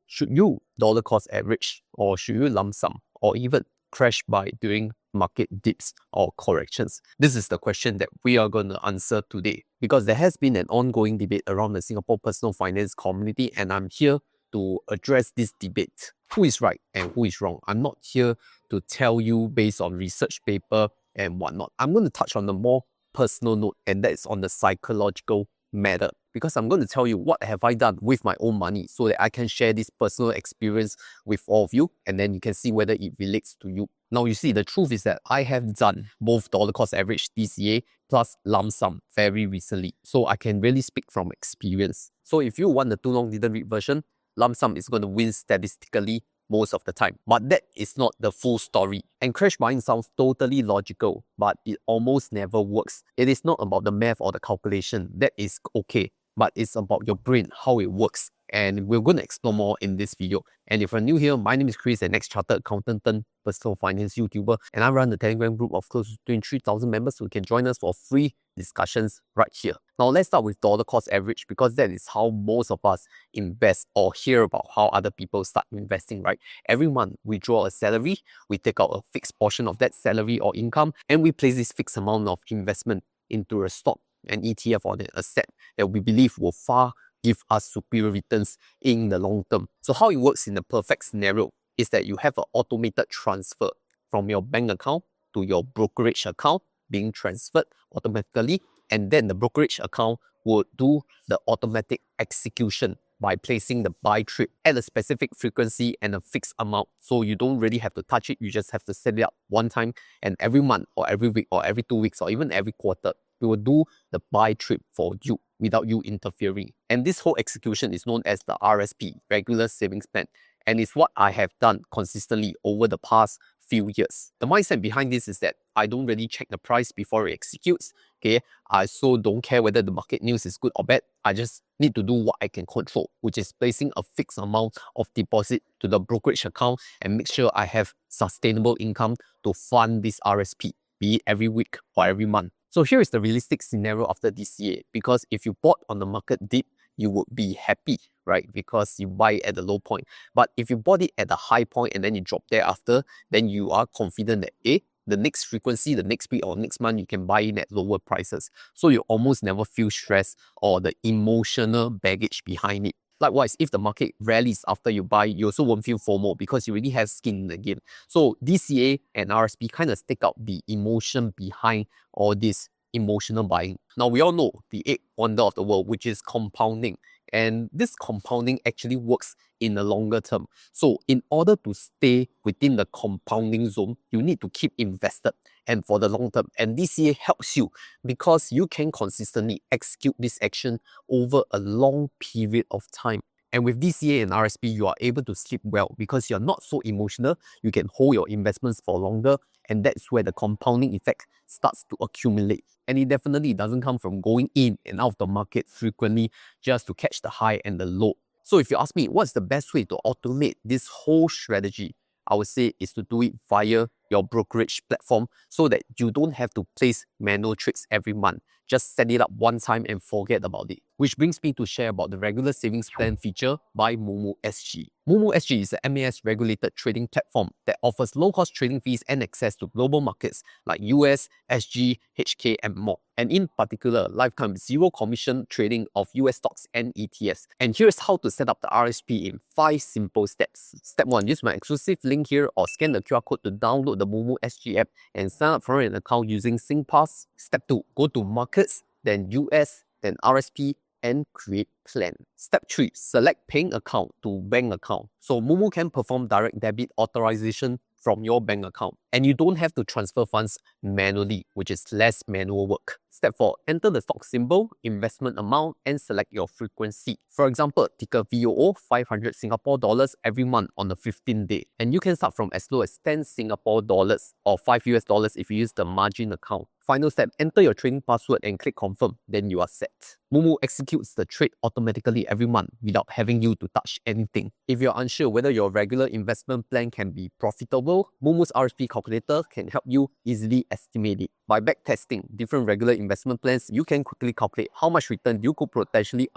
Should you dollar cost average, or should you lump sum, or even crash buy during market dips or corrections? This is the question that we are going to answer today, because there has been an ongoing debate around the Singapore personal finance community, and I'm here to address this debate. Who is right and who is wrong? I'm not here to tell you based on research paper and whatnot. I'm going to touch on the more personal note, and that is on the psychological matter, because I'm going to tell you what have I done with my own money so that I can share this personal experience with all of you, and then you can see whether it relates to you. Now, you see, the truth is that I have done both dollar cost average DCA plus lump sum very recently, so I can really speak from experience. So if you want the too long didn't read version, lump sum is going to win statistically most of the time. But that is not the full story. And crash buying sounds totally logical, but it almost never works. It is not about the math or the calculation. That is okay. But it's about your brain, how it works. And we're going to explore more in this video. And if you're new here, my name is Chris, an ex-chartered accountant turned personal finance YouTuber, and I run the Telegram group of close to 23,000 members, so you can join us for free discussions right here. Now let's start with dollar cost average, because that is how most of us invest or hear about how other people start investing, right? Every month we draw a salary, we take out a fixed portion of that salary or income, and we place this fixed amount of investment into a stock, an ETF, or an asset that we believe will far give us superior returns in the long term. So how it works in the perfect scenario is that you have an automated transfer from your bank account to your brokerage account being transferred automatically, and then the brokerage account will do the automatic execution by placing the buy trade at a specific frequency and a fixed amount. So you don't really have to touch it, you just have to set it up one time, and every month or every week or every 2 weeks or even every quarter, we will do the buy trade for you without you interfering. And this whole execution is known as the RSP, Regular Savings Plan, and it's what I have done consistently over the past few years. The mindset behind this is that I don't really check the price before it executes. Okay, I so don't care whether the market news is good or bad. I just need to do what I can control, which is placing a fixed amount of deposit to the brokerage account and make sure I have sustainable income to fund this RSP, be it every week or every month. So here is the realistic scenario after DCA, because if you bought on the market dip, you would be happy, right? Because you buy it at the low point. But if you bought it at the high point and then you drop thereafter, then you are confident that the next frequency, the next week or next month, you can buy in at lower prices. So you almost never feel stress or the emotional baggage behind it. Likewise, if the market rallies after you buy, you also won't feel FOMO because you already have skin in the game. So DCA and RSP kind of stick out the emotion behind all this emotional buying. Now, we all know the eighth wonder of the world, which is compounding. And this compounding actually works in the longer term. So in order to stay within the compounding zone, you need to keep invested and for the long term. And DCA helps you because you can consistently execute this action over a long period of time. And with DCA and RSP, you are able to sleep well because you're not so emotional. You can hold your investments for longer, and that's where the compounding effect starts to accumulate. And it definitely doesn't come from going in and out of the market frequently just to catch the high and the low. So if you ask me, what's the best way to automate this whole strategy? I would say is to do it via your brokerage platform so that you don't have to place manual trades every month. Just set it up one time and forget about it. Which brings me to share about the regular savings plan feature by Moomoo SG. Moomoo SG is a MAS regulated trading platform that offers low-cost trading fees and access to global markets like US, SG, HK, and more. And in particular, lifetime zero commission trading of US stocks and ETFs. And here's how to set up the RSP in 5 simple steps. Step 1, use my exclusive link here or scan the QR code to download the Moomoo SG app and sign up for an account using SingPass. Step 2, go to Markets, then US, then RSP, and create plan. Step 3, select paying account to bank account. So Moomoo can perform direct debit authorization from your bank account, and you don't have to transfer funds manually, which is less manual work. Step 4, enter the stock symbol, investment amount, and select your frequency. For example, ticker VOO 500 Singapore dollars every month on the 15th day. And you can start from as low as 10 Singapore dollars or 5 US dollars if you use the margin account. Final step, enter your trading password and click confirm, then you are set. Moomoo executes the trade automatically every month without having you to touch anything. If you're unsure whether your regular investment plan can be profitable, Moomoo's RSP calculator can help you easily estimate it. By backtesting different regular investment plans, you can quickly calculate how much return you could potentially earn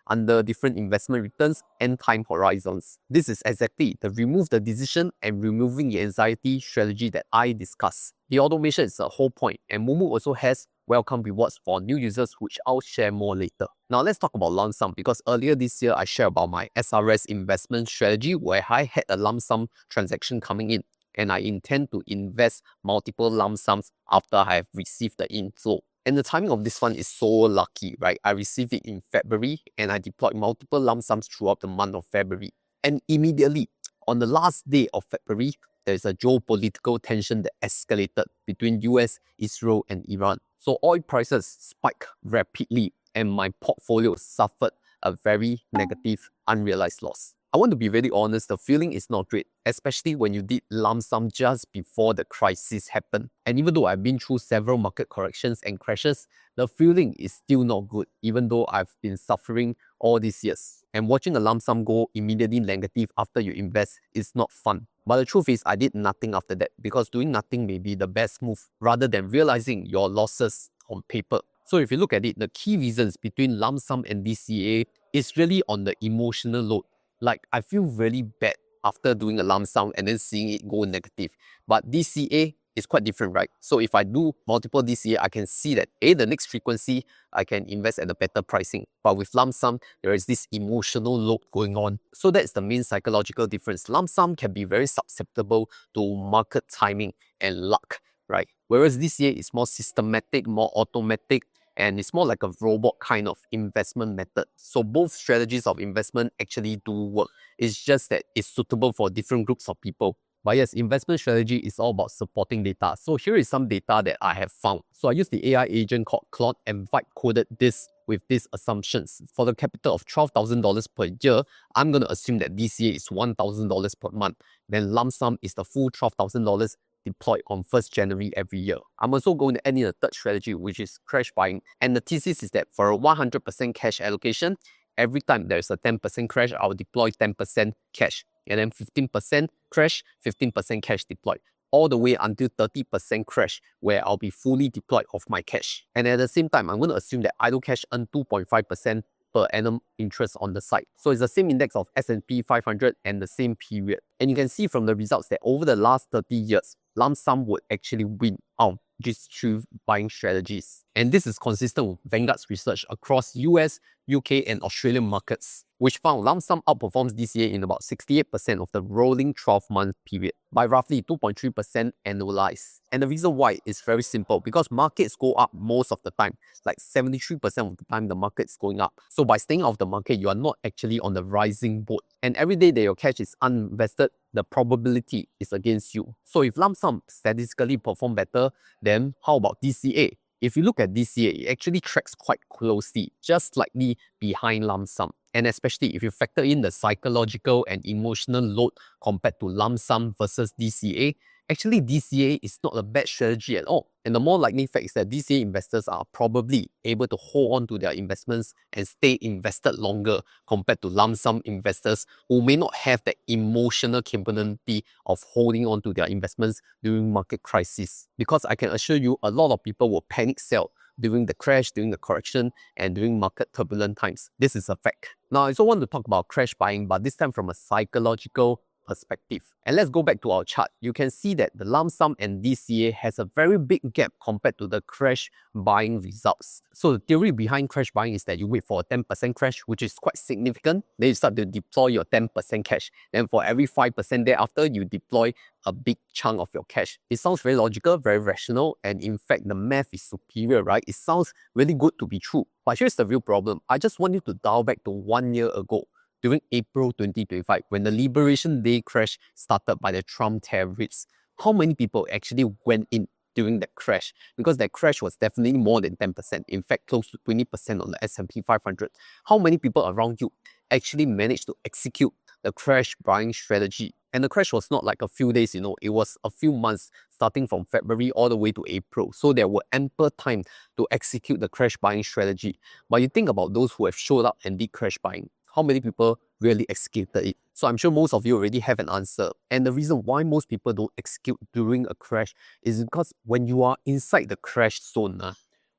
under different investment returns and time horizons. This is exactly the remove the decision and removing the anxiety strategy that I discussed. The automation is the whole point, and Moomoo also has welcome rewards for new users, which I'll share more later. Now let's talk about lump sum, because earlier this year I shared about my SRS investment strategy where I had a lump sum transaction coming in, and I intend to invest multiple lump sums after I have received the inflow. And the timing of this one is so lucky, right? I received it in February and I deployed multiple lump sums throughout the month of February. And immediately, on the last day of February, there is a geopolitical tension that escalated between US, Israel, and Iran. So oil prices spiked rapidly and my portfolio suffered a very negative unrealized loss. I want to be very honest, the feeling is not great, especially when you did lump sum just before the crisis happened. And even though I've been through several market corrections and crashes, the feeling is still not good, even though I've been suffering all these years. And watching a lump sum go immediately negative after you invest is not fun. But the truth is, I did nothing after that, because doing nothing may be the best move rather than realizing your losses on paper. So if you look at it, the key reasons between lump sum and DCA is really on the emotional load. Like, I feel really bad after doing a lump sum and then seeing it go negative. But DCA is quite different, right? So if I do multiple DCA, I can see that the next frequency, I can invest at a better pricing. But with lump sum, there is this emotional load going on. So that's the main psychological difference. Lump sum can be very susceptible to market timing and luck, right? Whereas DCA is more systematic, more automatic, and it's more like a robot kind of investment method. So both strategies of investment actually do work. It's just that it's suitable for different groups of people. But yes, investment strategy is all about supporting data. So here is some data that I have found. So I used the AI agent called Claude and vibe coded this with these assumptions. For the capital of $12,000 per year, I'm going to assume that DCA is $1,000 per month. Then lump sum is the full $12,000 deployed on 1st January every year. I'm also going to add in a third strategy, which is crash buying. And the thesis is that for a 100% cash allocation, every time there's a 10% crash, I'll deploy 10% cash. And then 15% crash, 15% cash deployed. All the way until 30% crash, where I'll be fully deployed of my cash. And at the same time, I'm going to assume that idle cash earn 2.5% per annum interest on the side. So it's the same index of S&P 500 and the same period. And you can see from the results that over the last 30 years, lump sum would actually win out these two buying strategies. And this is consistent with Vanguard's research across US, UK, and Australian markets, which found lump sum outperforms DCA in about 68% of the rolling 12-month period by roughly 2.3% annualized. And the reason why is very simple, because markets go up most of the time, like 73% of the time the market is going up. So by staying out of the market, you are not actually on the rising boat. And every day that your cash is uninvested, the probability is against you. So if lump sum statistically perform better, then how about DCA? If you look at DCA, it actually tracks quite closely, just slightly behind lump sum. And especially if you factor in the psychological and emotional load compared to lump sum versus DCA, actually DCA is not a bad strategy at all. And the more likely fact is that DCA investors are probably able to hold on to their investments and stay invested longer compared to lump sum investors who may not have the emotional capability of holding on to their investments during market crisis. Because I can assure you, a lot of people will panic sell during the crash, during the correction, and during market turbulent times. This is a fact. Now, I also want to talk about crash buying, but this time from a psychological perspective. And let's go back to our chart. You can see that the lump sum and DCA has a very big gap compared to the crash buying results. So the theory behind crash buying is that you wait for a 10% crash, which is quite significant. Then you start to deploy your 10% cash. Then for every 5% thereafter, you deploy a big chunk of your cash. It sounds very logical, very rational, and in fact, the math is superior, right? It sounds really good to be true. But here's the real problem. I just want you to dial back to 1 year ago, during April 2025, when the Liberation Day crash started by the Trump tariffs. How many people actually went in during that crash? Because that crash was definitely more than 10%, in fact close to 20% on the S&P 500. How many people around you actually managed to execute the crash buying strategy? And the crash was not like a few days, it was a few months starting from February all the way to April. So there were ample time to execute the crash buying strategy. But you think about those who have showed up and did crash buying. How many people really executed it? So I'm sure most of you already have an answer. And the reason why most people don't execute during a crash is because when you are inside the crash zone,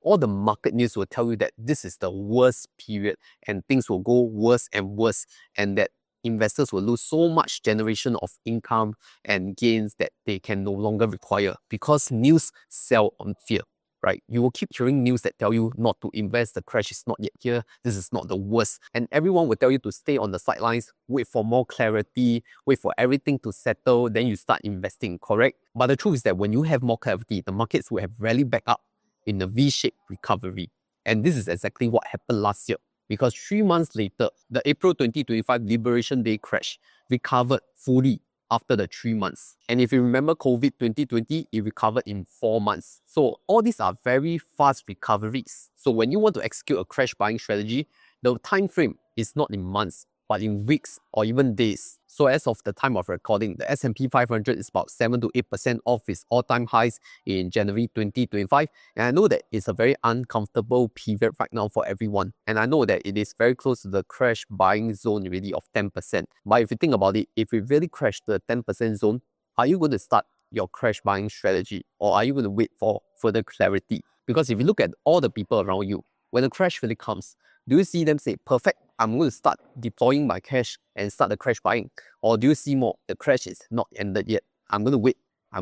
all the market news will tell you that this is the worst period and things will go worse and worse, and that investors will lose so much generation of income and gains that they can no longer require, because news sell on fear. Right? You will keep hearing news that tell you not to invest, the crash is not yet here, this is not the worst. And everyone will tell you to stay on the sidelines, wait for more clarity, wait for everything to settle, then you start investing, correct? But the truth is that when you have more clarity, the markets will have rallied back up in a V-shaped recovery. And this is exactly what happened last year. Because 3 months later, the April 2025 Liberation Day crash recovered fully after the 3 months. And if you remember COVID 2020, it recovered in 4 months. So all these are very fast recoveries. So when you want to execute a crash buying strategy, the time frame is not in months, but in weeks or even days. So as of the time of recording, the S&P 500 is about 7 to 8% off its all-time highs in January 2025. And I know that it's a very uncomfortable period right now for everyone. And I know that it is very close to the crash buying zone really of 10%. But if you think about it, if we really crash the 10% zone, are you going to start your crash buying strategy, or are you going to wait for further clarity? Because if you look at all the people around you, when the crash really comes, do you see them say, perfect, I'm going to start deploying my cash and start the crash buying? Or do you see more, the crash is not ended yet, I'm going to wait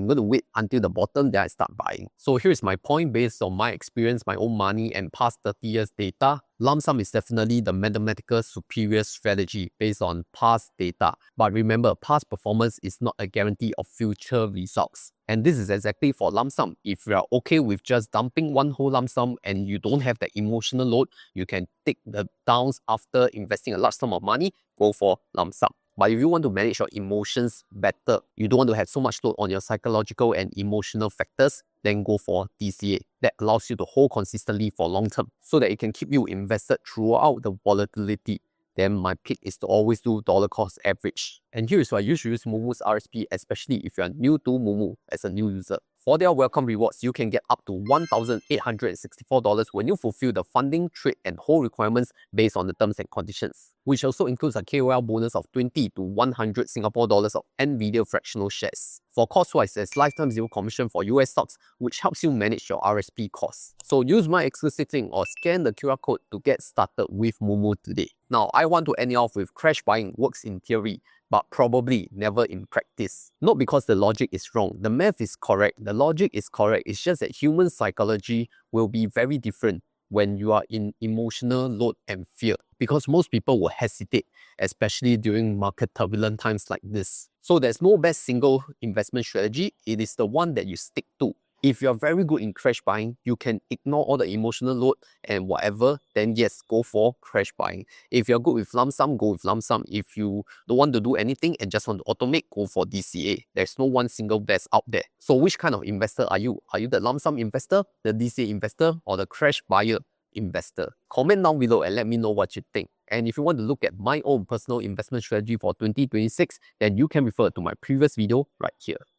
until the bottom, then I start buying? So here's my point based on my experience, my own money, and past 30 years data. Lump sum is definitely the mathematical superior strategy based on past data. But remember, past performance is not a guarantee of future results. And this is exactly for lump sum. If you are okay with just dumping one whole lump sum and you don't have the emotional load, you can take the downs after investing a large sum of money, go for lump sum. But if you want to manage your emotions better, you don't want to have so much load on your psychological and emotional factors, then go for DCA. That allows you to hold consistently for long term so that it can keep you invested throughout the volatility. Then my pick is to always do dollar cost average. And here is why you should use Moomoo's RSP, especially if you are new to Moomoo as a new user. For their welcome rewards, you can get up to $1,864 when you fulfill the funding, trade, and hold requirements based on the terms and conditions, which also includes a KOL bonus of 20 to 100 Singapore dollars of NVIDIA fractional shares. For cost-wise, there's lifetime zero commission for US stocks, which helps you manage your RSP costs. So use my exclusive link or scan the QR code to get started with Moomoo today. Now, I want to end it off with crash buying works in theory, but probably never in practice. Not because the logic is wrong. The math is correct. The logic is correct. It's just that human psychology will be very different when you are in emotional load and fear, because most people will hesitate, especially during market turbulent times like this. So there's no best single investment strategy. It is the one that you stick to. If you're very good in crash buying, you can ignore all the emotional load and whatever, then yes, go for crash buying. If you're good with lump sum, go with lump sum. If you don't want to do anything and just want to automate, go for DCA. There's no one single best out there. So which kind of investor are you? Are you the lump sum investor, the DCA investor, or the crash buyer investor? Comment down below and let me know what you think. And if you want to look at my own personal investment strategy for 2026, then you can refer to my previous video right here.